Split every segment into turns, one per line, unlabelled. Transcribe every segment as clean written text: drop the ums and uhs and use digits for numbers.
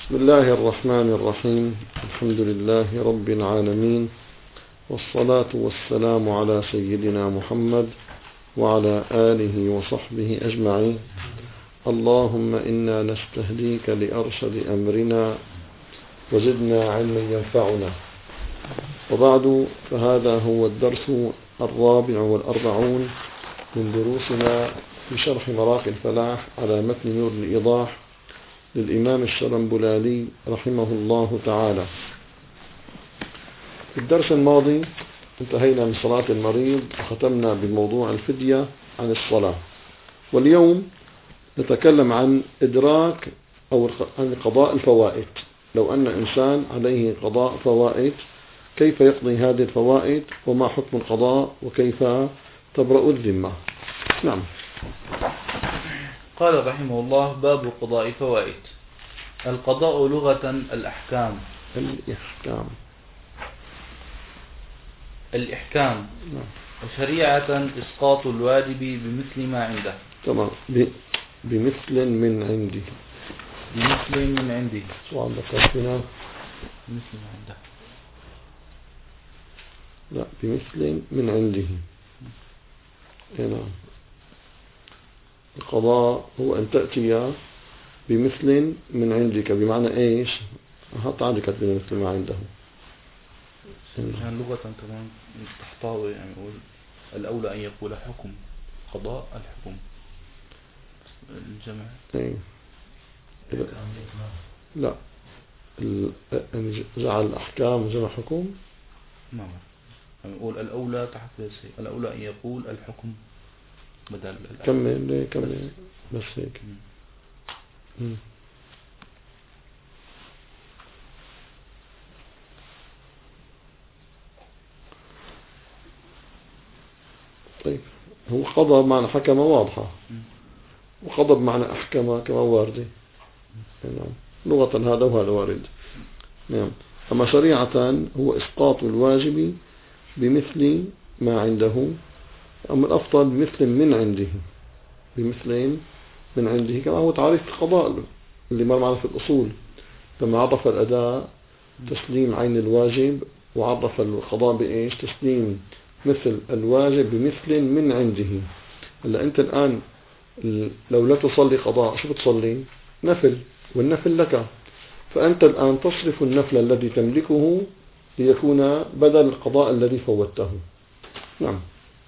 بسم الله الرحمن الرحيم. الحمد لله رب العالمين، والصلاة والسلام على سيدنا محمد وعلى آله وصحبه أجمعين. اللهم إنا نستهديك لأرشد أمرنا وزدنا علما ينفعنا. وبعد، فهذا هو الدرس 44 من دروسنا في شرح مراقي الفلاح على متن نور الإيضاح للإمام الشرنبلالي رحمه الله تعالى. في الدرس الماضي انتهينا من صلاة المريض وختمنا بموضوع الفدية عن الصلاة، واليوم نتكلم عن إدراك أو عن قضاء الفوائد. لو أن إنسان عليه قضاء فوائد، كيف يقضي هذه الفوائد، وما حكم القضاء، وكيف تبرأ الذمة؟ نعم.
قال رحمه الله: باب قضاء فوائد. القضاء لغة الأحكام. الإحكام.
نعم.
وشريعة إسقاط الواجب بمثل ما عنده.
تمام. بمثل من عنده.
بمثل من عنده.
سؤال ذكرتنا.
بمثل ما عنده.
لا، بمثل من عنده. نعم. القضاء هو أن تأتي بمثل من عندك، بمعنى إيش؟ حط عندك بمثل ما عنده.
يعني لغة كمان تحتوي، يعني الأولى أن يقول حكم قضاء الحكم الجمع.
لا، أن جعل الأحكام جمع حكم.
نعم. يعني يقول الأولى تحت الأولى أن يقول الحكم بدل
كمل بس هيك. طيب، هو قضى بمعنى حكم واضحة، وقضى بمعنى أحكم كما واردة. نعم. لغة هذا وهذا وارد. نعم. أما شريعة هو إسقاط الواجب بمثل ما عنده، أما الأفضل بمثل من عنده. بمثل من عنده كما هو تعريف القضاء اللي مر معنا في الأصول، لما عرف الأداء تسليم عين الواجب، وعرف القضاء بإيش؟ تسليم مثل الواجب بمثل من عنده. هلا أنت الآن لو لا تصلي قضاء، شو بتصلي؟ نفل، والنفل لك، فأنت الآن تصرف النفل الذي تملكه ليكون بدل القضاء الذي فوته. نعم.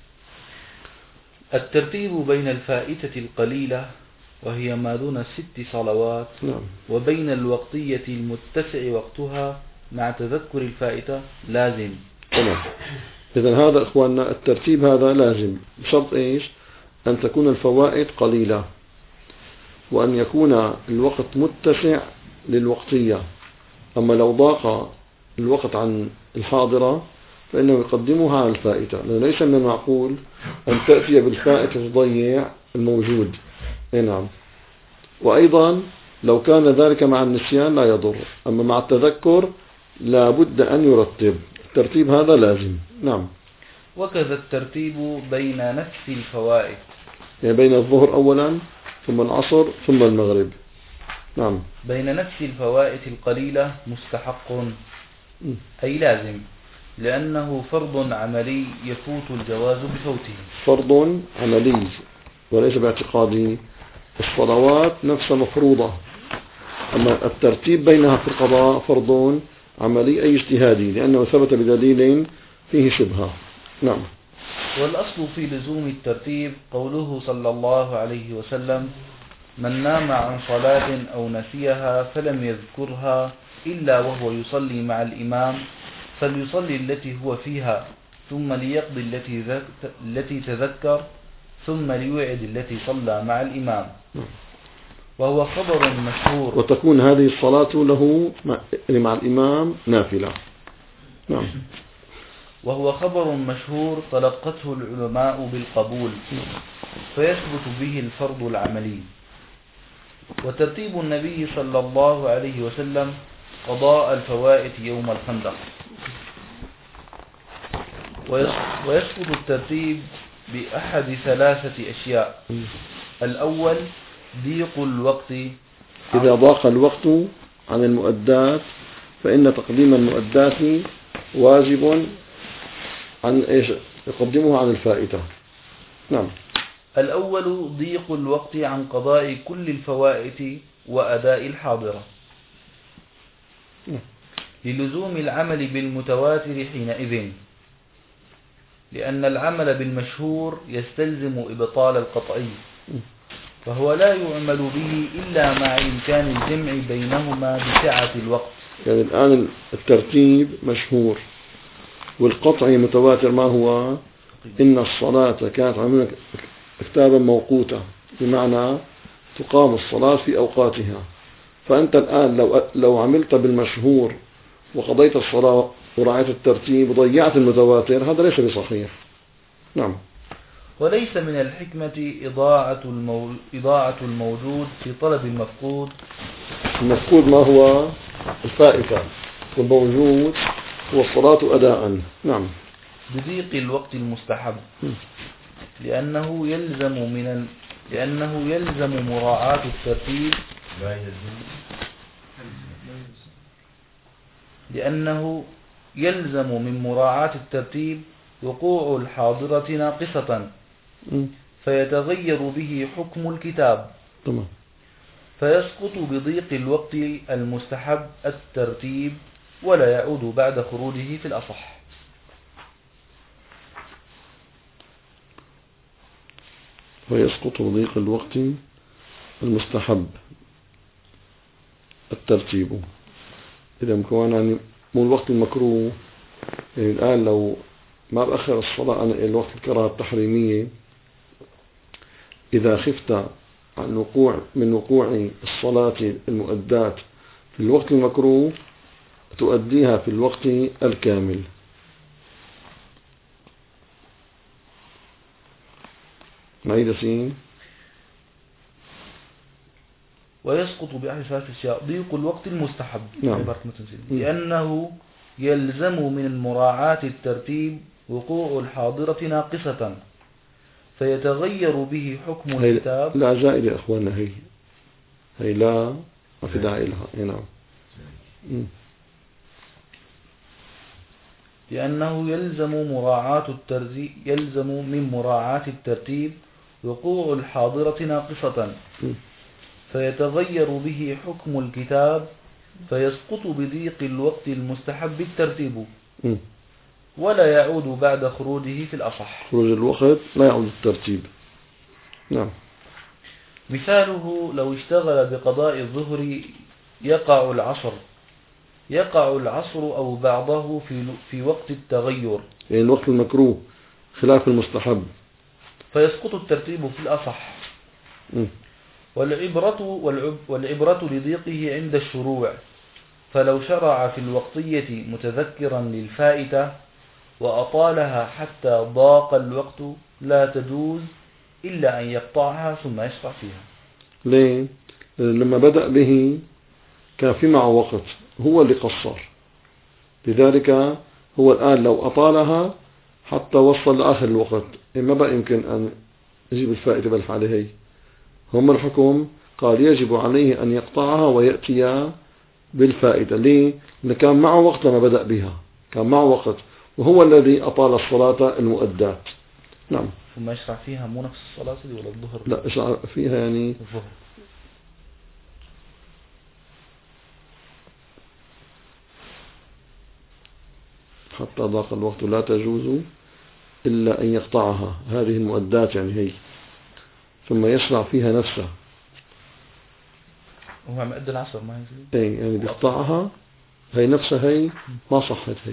الترتيب بين الفائتة القليلة وهي ما دون 6 صلوات.
نعم.
وبين الوقتية المتسع وقتها مع تذكر الفائتة لازم.
تمام. إذن هذا إخواننا الترتيب هذا لازم، بشرط إيش؟ أن تكون الفوائد قليلة، وأن يكون الوقت متسع للوقتية. أما لو ضاق الوقت عن الحاضرة فإنه يقدمها على الفائتة، لأنه ليس من المعقول أن تأتي بالفائتة تضيع الموجود. نعم. وأيضا لو كان ذلك مع النسيان لا يضر، أما مع التذكر لا بد أن يرتب. الترتيب هذا لازم. نعم.
وكذا الترتيب بين نفس الفوائد،
يعني بين الظهر أولا ثم العصر ثم المغرب. نعم.
بين نفس الفوائد القليلة مستحق، أي لازم، لأنه فرض عملي يفوت الجواز بفوته. فرض
عملي وليس باعتقادي. الصلوات نفسها مفروضة، أما الترتيب بينها في القضاء فرض عملي أي اجتهادي، لأنه ثبت بدليل فيه شبهة. نعم.
والأصل في لزوم الترتيب قوله صلى الله عليه وسلم: من نام عن صلاة أو نسيها فلم يذكرها إلا وهو يصلي مع الإمام فليصلي التي هو فيها، ثم ليقضي التي تذكر، ثم ليوعد التي صلى مع الإمام. وهو خبر مشهور.
وتكون هذه الصلاة له مع الإمام نافلة. نعم.
وهو خبر مشهور تلقته العلماء بالقبول، فيثبت به الفرض العملي. وترتيب النبي صلى الله عليه وسلم قضاء الفوائد يوم الخندق. ويسقط الترتيب بأحد 3 أشياء. الأول ضيق الوقت.
إذا ضاق الوقت عن المؤدات فإن تقديم المؤدات واجب عن إيش؟ يقدمه عن الفائتة. نعم.
الأول ضيق الوقت عن قضاء كل الفوائت وأداء الحاضرة للزوم العمل بالمتواتر حينئذ، لأن العمل بالمشهور يستلزم إبطال القطعي، فهو لا يعمل به إلا مع إمكان الجمع بينهما بسعة الوقت.
يعني الآن الترتيب مشهور والقطعي متواتر. ما هو؟ إن الصلاة كانت عملا كتابا موقوتا، بمعنى تقام الصلاة في أوقاتها. فأنت الآن لو عملت بالمشهور وقضيت الصلاة ورعيت الترتيب وضيعت المتواتر، هذا ليس بصحيح. نعم.
وليس من الحكمة إضاعة الموجود في طلب المفقود.
المفقود ما هو؟ الفائتة، والموجود هو الصلاة أداء. نعم.
بضيق الوقت المستحب، لأنه يلزم مراعاة الترتيب. لأنه يلزم من مراعاة الترتيب وقوع الحاضرة ناقصة، فيتغير به حكم الكتاب.
تمام.
فيسقط بضيق الوقت المستحب الترتيب، ولا يعود بعد خروجه في الأصح.
ويسقط بضيق الوقت المستحب الترتيب. إذا مكون يعني مو الوقت المكروه. يعني الآن لو ما بأخر الصلاة عن الوقت الكراهة التحريمية، إذا خفت عن وقوع الصلاة المؤدات في الوقت المكروه تؤديها في الوقت الكامل. نعيد سين.
ويسقط بأحد ثلاث أشياء: ضيق الوقت المستحب،
نعم.
لأنه يلزم من مراعاة الترتيب وقوع الحاضرة ناقصة، فيتغير به حكم الكتاب.
لا زائدة يا أخوانا، هي لا ما في داعي لها. نعم.
لأنه يلزم من مراعاة الترتيب وقوع الحاضرة ناقصة، فيتغير به حكم الكتاب، فيسقط بضيق الوقت المستحب الترتيب، ولا يعود بعد خروجه في الأصح.
خروج الوقت لا يعود الترتيب. نعم.
مثاله: لو اشتغل بقضاء الظهر يقع العصر أو بعضه في وقت التغير،
يعني الوقت المكروه خلاف المستحب،
فيسقط الترتيب في الأصح. والعبرة لضيقه عند الشروع، فلو شرع في الوقتية متذكرا للفائتة وأطالها حتى ضاق الوقت لا تجوز إلا أن يقطعها ثم يشرع فيها.
ليه؟ لما بدأ به كان في معه وقت، هو اللي قصر، لذلك هو الآن لو أطالها حتى وصل لآخر الوقت ما بقى يمكن أن يجيب الفائدة بالفعل. هي هم الحكم قال يجب عليه أن يقطعها ويأتي بالفائدة. ليه؟ لأنه كان معه وقت لما بدأ بها، كان معه وقت، وهو الذي أطال الصلاة المؤدات. نعم.
ثم يشرع فيها مو نفس الصلاة ولا الظهر؟
لا، يشرع فيها يعني
الظهر.
حتى ضاق الوقت لا تجوز إلا أن يقطعها، هذه المؤدات يعني هي، ثم يشرع فيها نفسه.
وهو مؤد العصر ما ينزل.
أي يعني بيقطعها هي نفسها، هي ما صحت. هي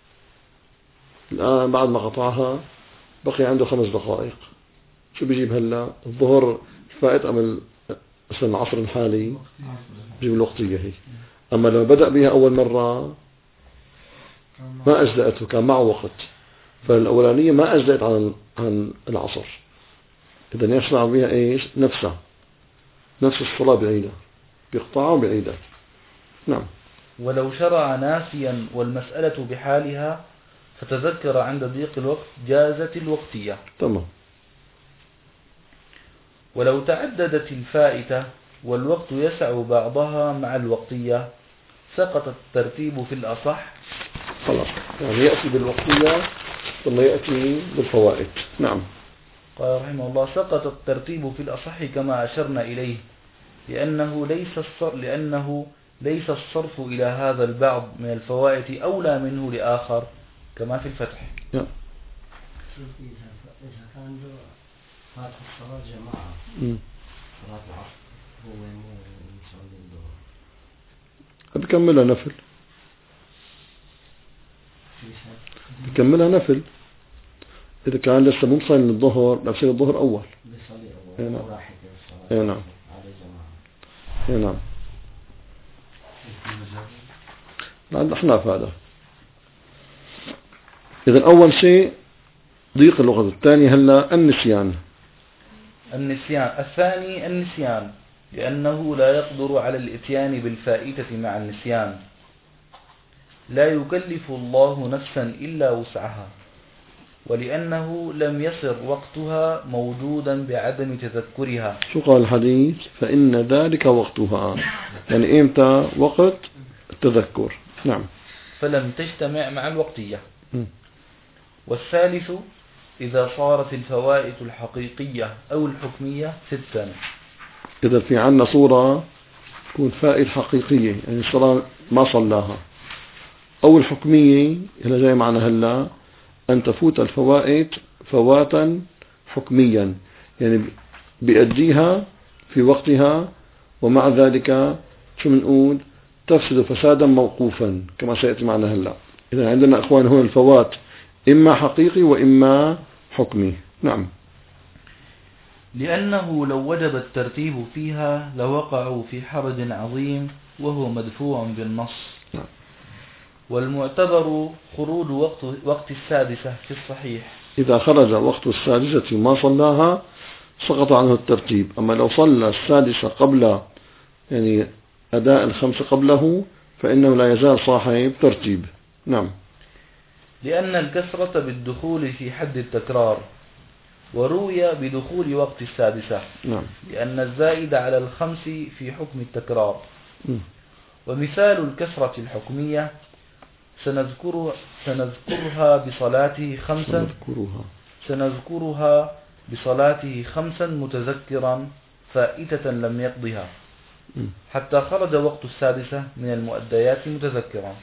الآن بعد ما قطعها بقي عنده 5 دقائق، شو بيجيب هلا؟ الظهر فائت أم مثلا العصر الحالي بيجيب الوقتية هي. أما لو بدأ بها أول مرة ما أجزأته، كان معه وقت، فالأولانية ما أجزأت عن العصر. إذا يشرع بها إيش؟ نفس الصلاة بعيدة، بيقطعها وبعيدة. نعم.
ولو شرع ناسيا والمسألة بحالها فتذكر عند ضيق الوقت جازت الوقتية.
تمام.
ولو تعددت الفائتة والوقت يسع بعضها مع الوقتية سقط الترتيب في الأصح.
خلاص، يعني يأتي بالوقتية ثم يأتي بالفوائد. نعم.
قال رحمه الله: سقط الترتيب في الأصح كما أشرنا إليه، لأنه ليس الصرف إلى هذا البعض من الفوائد أولى منه لآخر كما في الفتح.
نعم.
إذا كان هذه الصلاة جماعة صلاة العصر هو يصلي الظهر
بكملها نفل، بكملها نفل. إذا كان لسه مو مصلي الظهر بصير الظهر أول.
بيصلي
أول.
نعم.
نعم. نعم. عند الأحناف هذا. إذا أول شيء ضيق اللغة، الثاني هلا النسيان.
الثاني النسيان، لأنه لا يقدر على الإتيان بالفائتة مع النسيان. لا يكلف الله نفسا إلا وسعها، ولأنه لم يصر وقتها موجودا بعدم تذكرها.
شو قال الحديث؟ فإن ذلك وقتها، يعني إمتى وقت التذكر. نعم.
فلم تجتمع مع الوقتية. والثالث إذا صارت الفوائد الحقيقية أو الحكمية 6.
إذا في عنا صورة تكون فائدة حقيقية، يعني الصلاة ما صلاها، أو الحكمية هلا جاي معنا هلا أن تفوت الفوائد فواتا حكميا، يعني بيأديها في وقتها، ومع ذلك شو بنقول؟ تفسد فسادا موقوفا كما سيأتي معنا هلا. إذا عندنا أخوان هون الفوات إما حقيقي وإما حكمي. نعم.
لأنه لو وجب الترتيب فيها لوقعوا في حرج عظيم وهو مدفوع بالنص.
نعم.
والمعتبر خروج وقت السادسة في الصحيح.
إذا خرج وقت السادسة ما صلاها سقط عنه الترتيب. أما لو صلى السادسة قبل يعني أداء الخمس قبله فإنه لا يزال صاحب ترتيب. نعم.
لأن الكسرة بالدخول في حد التكرار، وروي بدخول وقت السادسة.
نعم.
لأن الزائد على الخمس في حكم التكرار. ومثال الكسرة الحكمية سنذكرها بصلاته خمسا متذكرا فائتة لم يقضها، حتى خرج وقت السادسة من المؤديات متذكرا.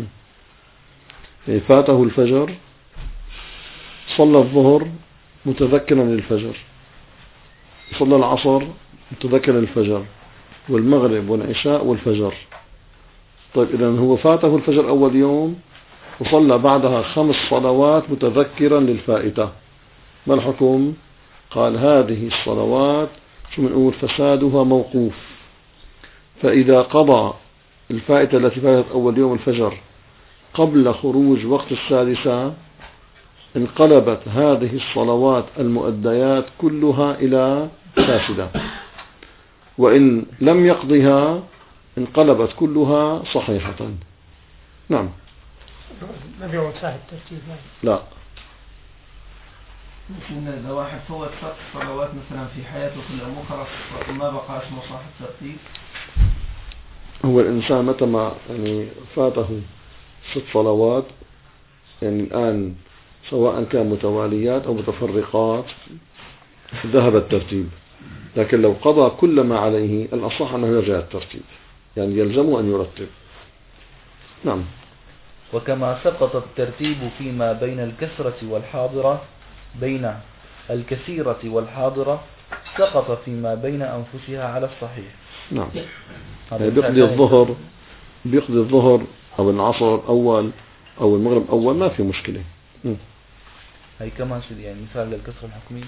فاته الفجر، صلى الظهر متذكرا للفجر، صلى العصر متذكرا للفجر، والمغرب والعشاء والفجر. طيب إذا هو فاته الفجر أول يوم وصلى بعدها 5 صلوات متذكرا للفائتة، ما الحكم؟ قال هذه الصلوات شو بنقول؟ فسادها موقوف. فإذا قضى الفائتة التي فاتت أول يوم الفجر قبل خروج وقت السادسة انقلبت هذه الصلوات المؤديات كلها إلى فاسدة، وإن لم يقضها انقلبت كلها صحيحة. نعم.
ما بيعود صاحب الترتيب؟
لا.
مثل إذا واحد فوت 6 صلوات مثلا في حياته كلها مو خلاص ما بقى اسمه صاحب ترتيب.
هو الإنسان متى ما يعني فاته 6 صلوات يعني الآن سواء كان متواليات أو متفرقات ذهب الترتيب، لكن لو قضى كل ما عليه الأصح أنه يرجع الترتيب، يعني يلزمه أن يرتب. نعم.
وكما سقط الترتيب فيما بين الكسرة والحاضرة بين الكثيرة والحاضرة سقط فيما بين أنفسها على الصحيح.
نعم. يعني بيقضي الظهر أو العصر أول أو المغرب أول ما في مشكلة.
هي كمان يعني مثال للكسرة الحكمية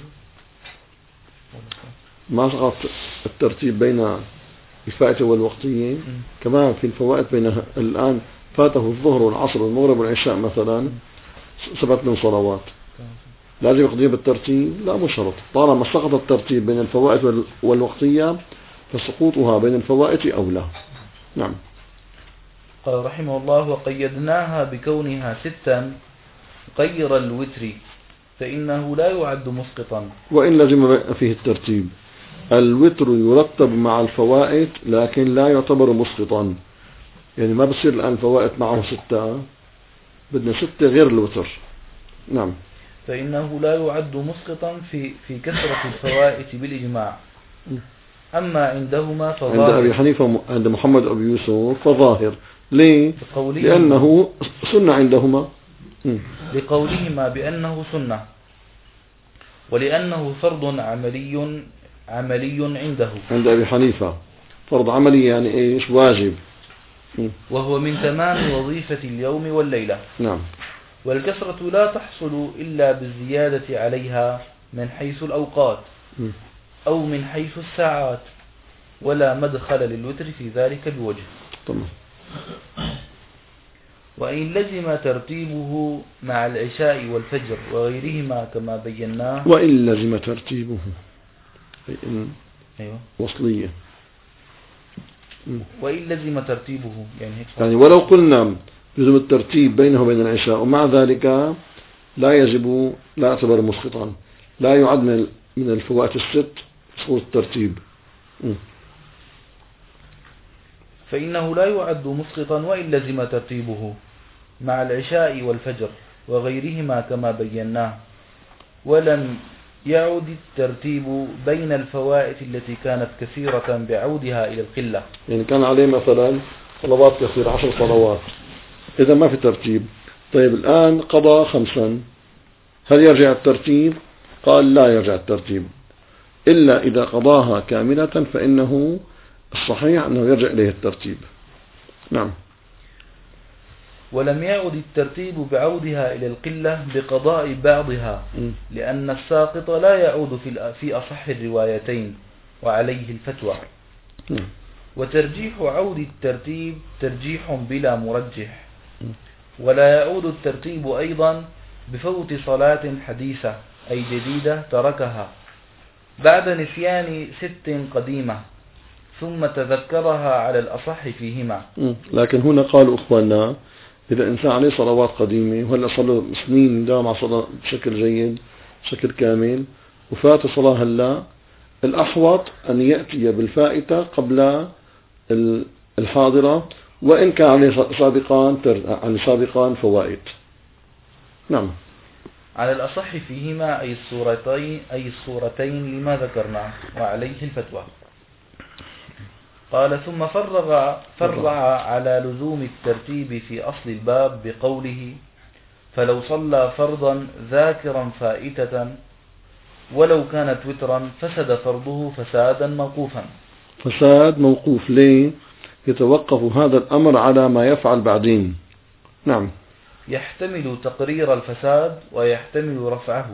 ما سقط الترتيب بين الفائتة والوقتية. كمان في الفوائد بين الآن فاته الظهر والعصر والمغرب والعشاء مثلا 7 صلوات، لازم يقضيها بالترتيب؟ لا، مو شرط. طالما سقط الترتيب بين الفوائد والوقتية فسقوطها بين الفوائد أولى. نعم.
قال رحمه الله: وقيدناها بكونها 6 غير الوتر، فإنه لا يعد مسقطا
وإن لزم فيه الترتيب. الوتر يرتب مع الفوائد لكن لا يعتبر مسقطا، يعني ما بصير الآن فوائد معه 6، بدنا 6 غير الوتر. نعم.
فإنه لا يعد مسقطا في كثرة الفوائد بالإجماع. أما عندهما فظاهر.
عند أبي حنيفة عند محمد أبي يوسف فظاهر. ليه؟ لأنه سنة عندهما.
لقولهما بأنه سنة، ولأنه فرض عملي عنده.
عند أبي حنيفة فرض عملي يعني إيش؟ واجب.
وهو من تمام وظيفة اليوم والليلة.
نعم.
والكسرة لا تحصل إلا بالزيادة عليها من حيث الأوقات أو من حيث الساعات، ولا مدخل للوتر في ذلك بوجه.
طبعا.
وإن لزم ترتيبه مع العشاء والفجر وغيرهما كما بيناه.
وإن لزم ترتيبه
أيوة.
وصلية.
وإن لزم ترتيبه يعني هيك.
يعني ولو قلنا لزم الترتيب بينه وبين العشاء ومع ذلك لا يعتبر مسقطا، لا يعد من الفوائد 6 صورة الترتيب.
فإنه لا يعد مسقطا وإن لزم ترتيبه مع العشاء والفجر وغيرهما كما بيناه، ولم يعد الترتيب بين الفوائد التي كانت كثيرة بعودها إلى القلة.
يعني كان عليه مثلا صلوات كثيرة 10 صلوات، إذا ما في ترتيب. طيب الآن قضى 5، هل يرجع الترتيب؟ قال لا يرجع الترتيب إلا إذا قضاها كاملة، فإنه الصحيح أنه يرجع إليه الترتيب. نعم.
ولم يعد الترتيب بعودها إلى القلة بقضاء بعضها، لأن الساقط لا يعود في أصح الروايتين وعليه الفتوى. وترجيح عود الترتيب ترجيح بلا مرجح. ولا يعود الترتيب أيضا بفوت صلاة حديثة أي جديدة تركها بعد نسيان 6 قديمة ثم تذكرها على الأصح فيهما.
لكن هنا قالوا أخواننا إذا إنسان عليه صلوات قديمة وهلا صار له سنين دام على صلاة بشكل جيد بشكل كامل وفات صلاة هلا، الأحوط أن يأتي بالفائتة قبل الحاضرة وإن كان عليه سابقان فوائد. نعم.
على الأصح فيهما أي الصورتين لما ذكرنا وعليه الفتوى. قال ثم فرع على لزوم الترتيب في أصل الباب بقوله فلو صلى فرضا ذاكرا فائتة ولو كانت وترا فسد فرضه فسادا موقوفا.
فساد موقوف. ليه؟ يتوقف هذا الأمر على ما يفعل بعدين. نعم.
يحتمل تقرير الفساد ويحتمل رفعه.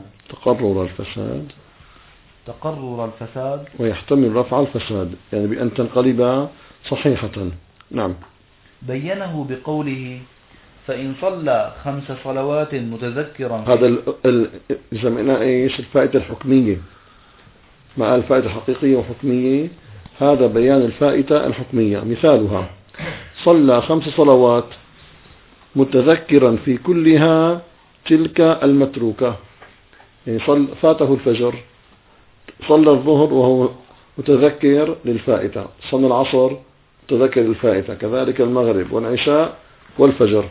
تقرر الفساد
ويحتمل رفع الفساد، يعني بأن تنقلب صحيحة. نعم.
بينه بقوله فإن صلى 5 صلوات متذكرا.
هذا يسمينا ايش؟ الفائدة الحكمية مع الفائدة الحقيقية وحكمية. هذا بيان الفائدة الحكمية. مثالها صلى 5 صلوات متذكرا في كلها تلك المتروكة، يعني فاته الفجر، صلى الظهر وهو متذكر للفائتة، صلى العصر متذكر للفائتة، كذلك المغرب والعشاء والفجر.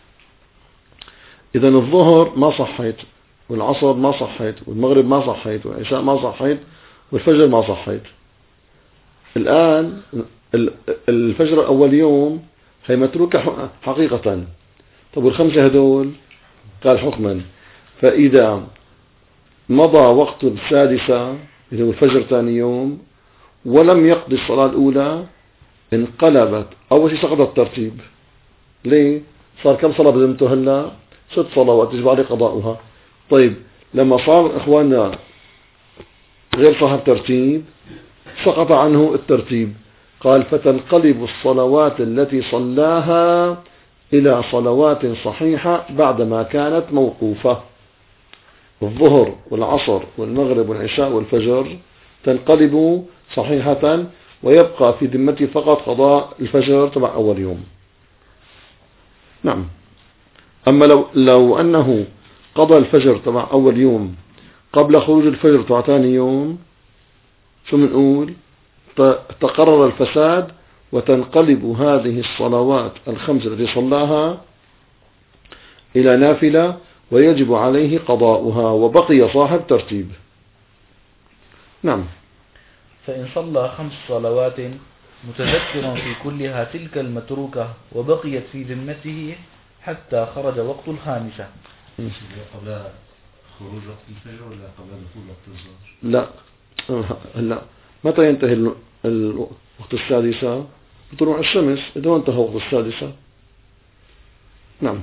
إذن الظهر ما صحيت والعصر ما صحيت والمغرب ما صحيت والعشاء ما صحيت والفجر ما صحيت. الآن الفجر أول يوم هي متروكة حقيقة. طب وال5 هدول؟ قال حكما. فإذا مضى وقت السادسة إذا هو الفجر ثاني يوم ولم يقضي الصلاة الأولى انقلبت. أول شيء سقط الترتيب. ليه؟ صار كم صلاة بذمته هلا؟ 6 صلوات يجب عليه قضاؤها. طيب لما صار إخواننا غير صاحب ترتيب سقط عنه الترتيب. قال فتنقلب الصلوات التي صلاها إلى صلوات صحيحة بعدما كانت موقوفة. الظهر والعصر والمغرب والعشاء والفجر تنقلب صحيحة ويبقى في ذمته فقط قضاء الفجر تبع أول يوم. نعم. أما لو أنه قضى الفجر تبع أول يوم قبل خروج الفجر تبع ثاني يوم شو بنقول؟ تقرر الفساد وتنقلب هذه الصلوات الخمس التي صلاها إلى نافلة ويجب عليه قضاؤها وبقي صاحب ترتيب. نعم.
فإن صلى 5 صلوات متذكرا في كلها تلك المتروكة وبقيت في ذمته حتى خرج وقت الخامسة.
قبل خروج وقت الفجر ولا قبل دخول وقت الظهر؟
لا متى ينتهي الوقت السادسة؟ بطلوع الشمس. إذا انتهى وقت السادسة. نعم.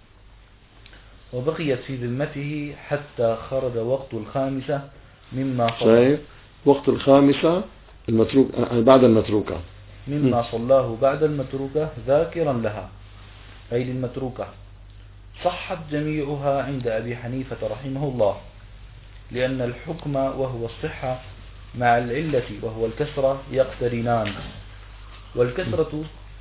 وبقيت في ذمته حتى خرج وقت الخامسة مما صلى.
وقت الخامسة المتروك بعد المتروكة
مما صلاه بعد المتروكة ذاكرا لها أي للمتروكة. صحت جميعها عند أبي حنيفة رحمه الله، لأن الحكم وهو الصحة مع العلة وهو الكسرة يقترنان، والكسرة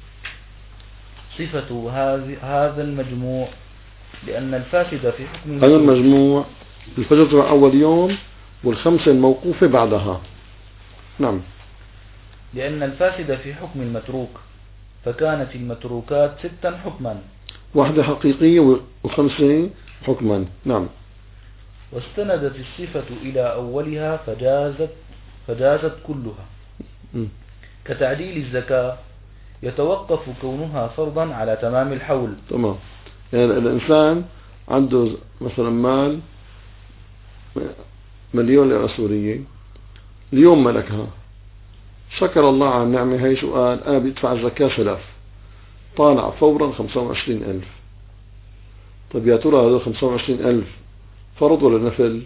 صفة هذا المجموع، لأن الفاسد في حكم
هذا المجموع الفجر أول يوم والخمسة الموقوفة بعدها. نعم.
لأن الفاسد في حكم المتروك، فكانت المتروكات 6 حكما،
واحدة حقيقية و5 حكما. نعم.
واستندت الصفة إلى أولها فجازت كلها. كتعديل الزكاة يتوقف كونها فرضا على تمام الحول.
تمام. يعني الإنسان عنده مثلا مال 1,000,000 ليرة سورية، اليوم ملكها، شكر الله على النعمة هي، شو قال؟ أنا بدفع الزكاة 3، طالع فورا 25,000. طيب يا ترى هذول 25,000 فرض ولا نفل؟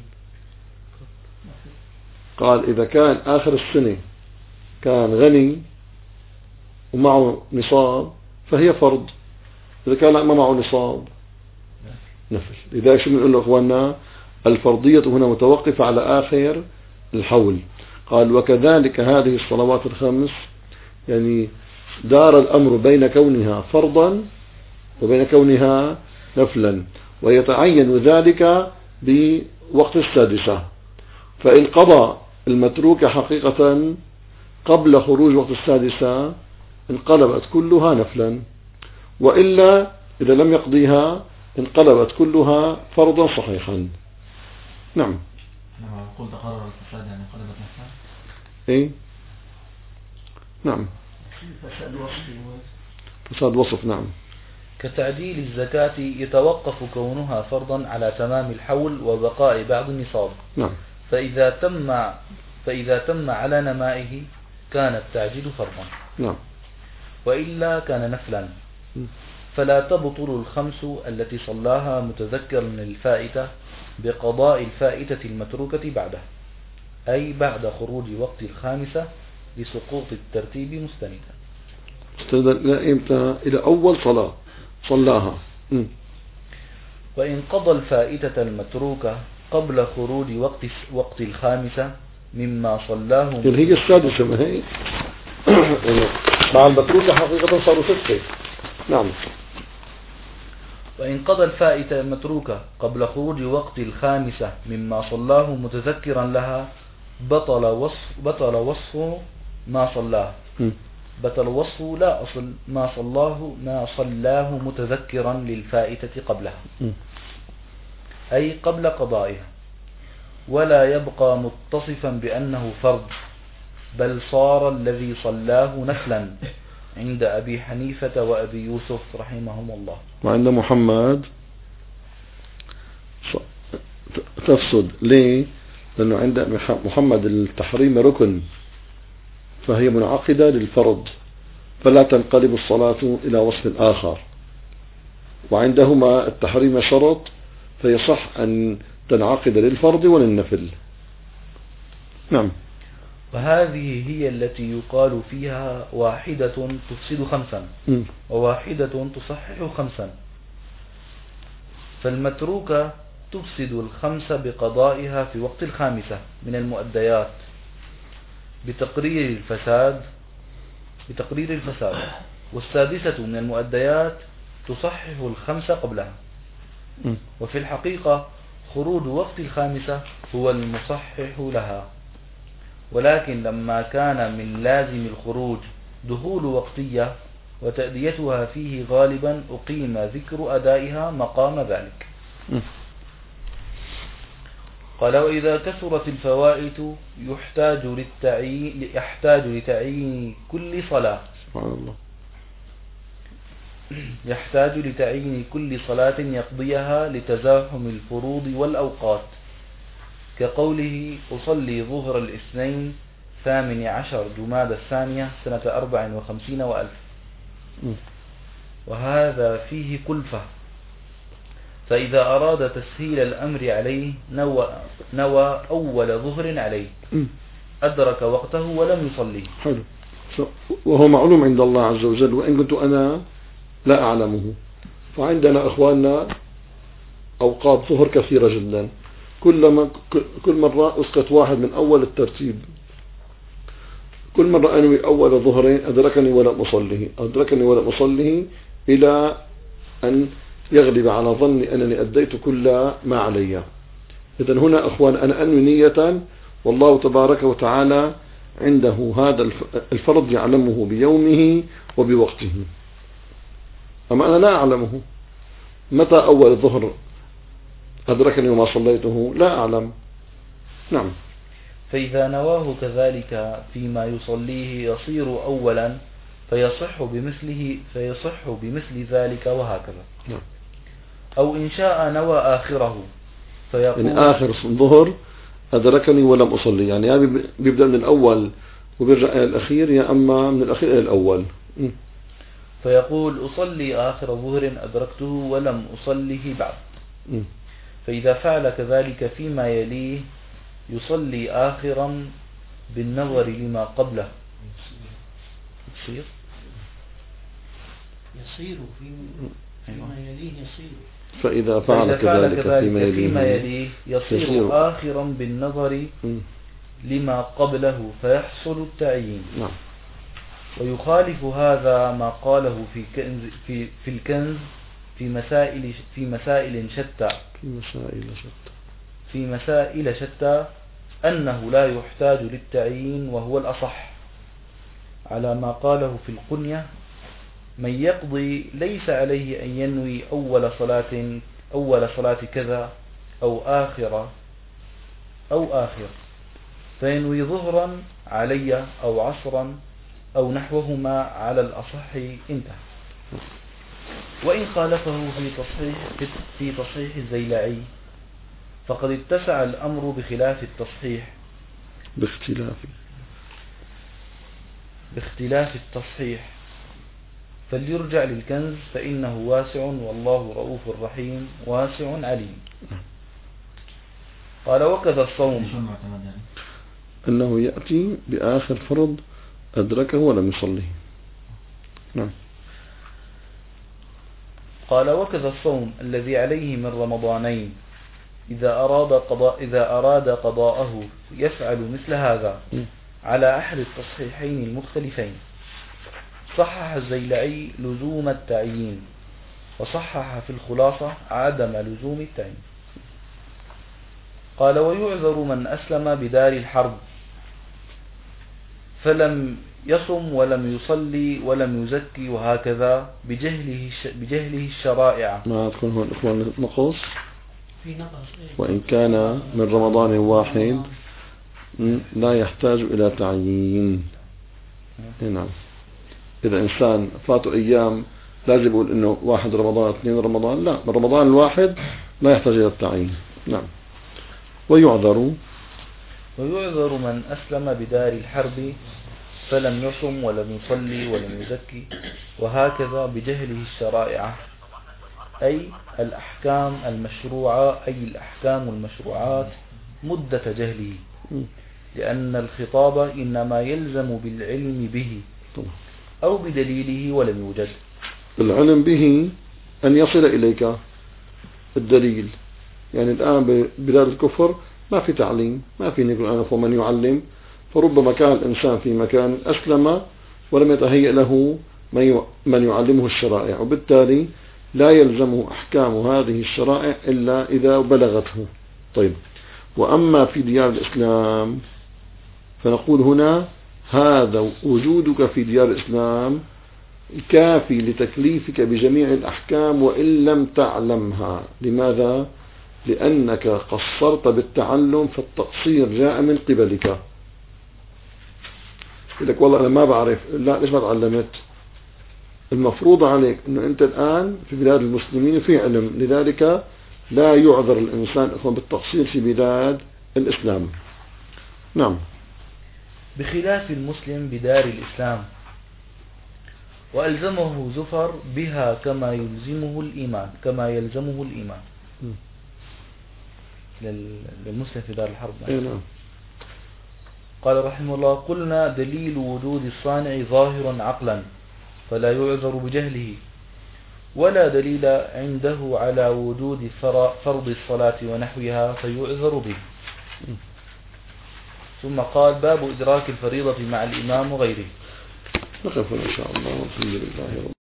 قال إذا كان آخر السنة كان غني ومعه نصاب فهي فرض، إذا كان ما معه نصاب نفل. لذلك شو بنقول له أخواننا؟ الفرضية هنا متوقفة على آخر الحول. قال وكذلك هذه الصلوات الخمس، يعني دار الأمر بين كونها فرضا وبين كونها نفلا، ويتعين ذلك بوقت السادسة. فإن قضى المتروك حقيقة قبل خروج وقت السادسة انقلبت كلها نفلا، وإلا إذا لم يقضيها انقلبت كلها فرضا صحيحا. نعم.
لما قلت قرر الفساد يعني انقلبت نفلا.
ايه نعم. فساد وصف. نعم.
كتعديل الزكاة يتوقف كونها فرضا على تمام الحول وبقاء بعض النصاب.
نعم.
فإذا تم على نمائه كان التعجيل فرضا.
نعم.
وإلا كان نفلا. فلا تبطل الخمس التي صلاها متذكرا الفائتة بقضاء الفائتة المتروكة بعده، أي بعد خروج وقت الخامسة لسقوط الترتيب مستندا.
إلى إمتى؟ إلى أول صلاة صلاها.
وإن قضى الفائتة المتروكة قبل خروج وقت الخامسة مما صلاه
اللي هي السادسة، ما هي مع المتروكة حقيقة صاروا 6. نعم.
وإن قضى الفائتة المتروكة قبل خروج وقت الخامسة مما صلاه متذكرا لها بطل وصف ما صلاه. بطل وصفه لا أصل ما صلاه متذكرا للفائتة قبلها، أي قبل قضائها، ولا يبقى متصفا بأنه فرض، بل صار الذي صلاه نفلا عند أبي حنيفة وأبي يوسف رحمهم الله.
وعند محمد تفسد. ليه؟ لأنه عند محمد التحريم ركن، فهي منعقدة للفرض، فلا تنقلب الصلاة إلى وصف آخر. وعندهما التحريم شرط، فيصح أن تنعقد للفرض وللنفل. نعم.
وهذه هي التي يقال فيها واحدة تفسد 5 وواحدة تصحح 5. فالمتروكة تفسد 5 بقضائها في وقت الخامسة من المؤديات بتقرير الفساد، والسادسة من المؤديات تصحح 5 قبلها. وفي الحقيقة خروج وقت الخامسة هو المصحح لها، ولكن لما كان من لازم الخروج دخول وقتية وتأديتها فيه غالبا أقيم ذكر أدائها مقام ذلك. قال وإذا كثرت الفوائت يحتاج لتعيين كل صلاة
سبحان الله
يحتاج لتعيين كل صلاة يقضيها لتزاحم الفروض والأوقات، كقوله أصلي ظهر الاثنين 18 جماد الثانية سنة 54 وألف، وهذا فيه كلفة. فإذا أراد تسهيل الأمر عليه نوى أول ظهر عليه أدرك وقته ولم يصلي.
حلو. وهو معلوم عند الله عز وجل، وإن كنت أنا لا أعلمه. فعندنا أخواننا أوقات ظهر كثيرة جدا، كل مرة أسقط واحد من أول الترتيب، كل مرة أنوي أول ظهرين أدركني ولم أصليه إلى أن يغلب على ظني أنني أديت كل ما علي. إذن هنا أخوان أنا أنوي نية، والله تبارك وتعالى عنده هذا الفرض يعلمه بيومه وبوقته، أما أنا لا أعلمه. متى أول الظهر أدركني وما صليته لا أعلم. نعم.
فإذا نواه كذلك فيما يصليه يصير أولا فيصح بمثل ذلك وهكذا.
نعم.
أو إن شاء نوى آخره فيقول
يعني آخر الظهر أدركني ولم أصلي، يعني يا بيبدأ من الأول وبيرجع إلى الأخير، يا أما من الأخير إلى الأول.
فيقول أصلي آخر ظهر أدركته ولم أصله بعد. فإذا فعل كذلك فيما يليه يصلي آخرا بالنظر لما قبله.
يصير فيما يليه يصير.
فإذا فعل كذلك فيما يليه
يصير آخرا بالنظر لما قبله فيحصل التعيين.
نعم.
ويخالف هذا ما قاله في الكنز في مسائل شتى أنه لا يحتاج للتعيين، وهو الأصح، على ما قاله في القنية: من يقضي ليس عليه أن ينوي أول صلاة كذا أو آخر فينوي ظهرا علي أو عصرا أو نحوهما على الأصح، انتهى. وإن خالفه في تصحيح الزيلعي فقد اتسع الأمر باختلاف التصحيح، فليرجع للكنز فإنه واسع، والله رؤوف رحيم واسع عليم. قال وكذا الصوم،
أنه يأتي بآخر فرض أدركه ولم يصليه. نعم.
قال وكذا الصوم الذي عليه من رمضانين إذا أراد قضاءه يفعل مثل هذا على أحد التصحيحين المختلفين. صحح الزيلعي لزوم التعيين، وصحح في الخلاصة عدم لزوم التعيين. قال ويعذر من أسلم بدار الحرب فلم يصم ولم يصلي ولم يزكي وهكذا بجهله الشرائع.
ما تكون هو الإخوان نقص وإن كان من رمضان واحد لا يحتاج إلى تعيين. نعم. إذا إنسان فاته أيام لازم يقول إنه 1 رمضان 2 رمضان، لا، من رمضان الواحد لا يحتاج إلى التعيين. نعم. ويعذر
من أسلم بدار الحرب فلم يصم ولم يصلي ولم يزكي وهكذا بجهله الشرائع، أي الأحكام المشروعات مدة جهله، لأن الخطاب إنما يلزم بالعلم به أو بدليله ولم يوجد.
العلم به أن يصل إليك الدليل. يعني الآن ببلاد الكفر ما في تعليم، ما في نقول أنا فمن يعلم، فربما كان الإنسان في مكان أسلم ولم يتهيأ له من يعلمه الشرائع، وبالتالي لا يلزمه أحكام هذه الشرائع إلا إذا بلغته. طيب، وأما في ديار الإسلام فنقول هنا هذا وجودك في ديار الإسلام كافي لتكليفك بجميع الأحكام وإن لم تعلمها. لماذا؟ لأنك قصرت بالتعلم، فالتقصير جاء من قبلك. يقول لك والله أنا ما بعرف، لا ليش ما تعلمت؟ المفروض عليك أنه أنت الآن في بلاد المسلمين في علم، لذلك لا يعذر الإنسان بالتقصير في بلاد الإسلام. نعم.
بخلاف المسلم بدار الإسلام، وألزمه زفر بها كما يلزمه الإيمان للمسلم في دار الحرب.
نعم.
قال رحمه الله: قلنا دليل وجود الصانع ظاهر عقلا فلا يعذر بجهله، ولا دليل عنده على وجود فرض الصلاة ونحوها فيعذر به. ثم قال: باب إدراك الفريضة مع الإمام وغيره.
نقف إن شاء الله. والحمد لله.